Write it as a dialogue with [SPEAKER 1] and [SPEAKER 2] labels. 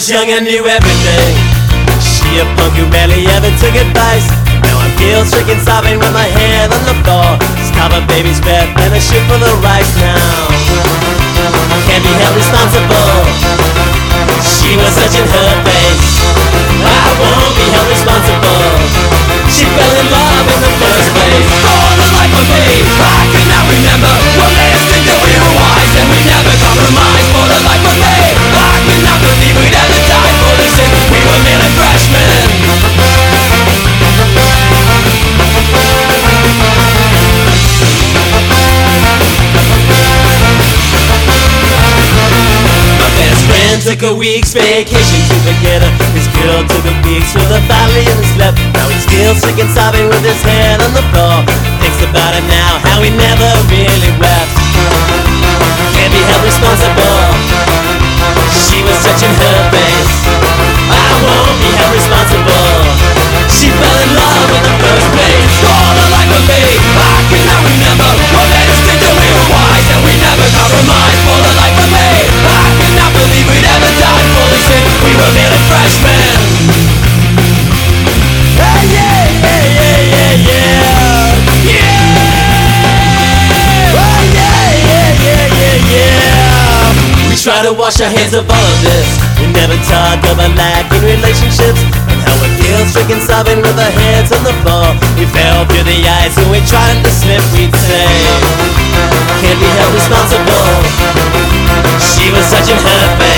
[SPEAKER 1] was young and knew everything. She a punk who barely ever took advice. Now I'm guilt-stricken, sobbing with my head on the floor. Stop a baby's breath and a shit full of rice now. Can't be held responsible. She was such in her face. I won't be held responsible. She fell in love in the first place.
[SPEAKER 2] For the life of me, I cannot remember. We're listening till we were wise and we never compromised. For the life of me, I cannot believe we'd ever die for the sin. We were merely freshmen.
[SPEAKER 1] Took a week's vacation to forget her. His girl took a peek through the valley and slept. Now he's still sick and sobbing with his head on the floor. Thinks about it now, how he never really wept. Can't be held responsible. She was touching her face. I won't be held responsible. She fell in love in the first place.
[SPEAKER 2] For the life of me, I cannot remember. We're listening till we were wise and we never compromised. For the life of me, I cannot believe we'd ever die for the sin. We were merely freshmen.
[SPEAKER 1] Hey, yeah, yeah, yeah, yeah, yeah.
[SPEAKER 2] Yeah!
[SPEAKER 1] Oh, yeah, yeah, yeah, yeah, yeah. We try to wash our hands of all of this. We never talk about lack in relationships and how we're guilt-stricken, sobbing with our heads on the floor. We fell through the ice and we tried to slip, we'd say. Can't be held responsible. She was such in her face.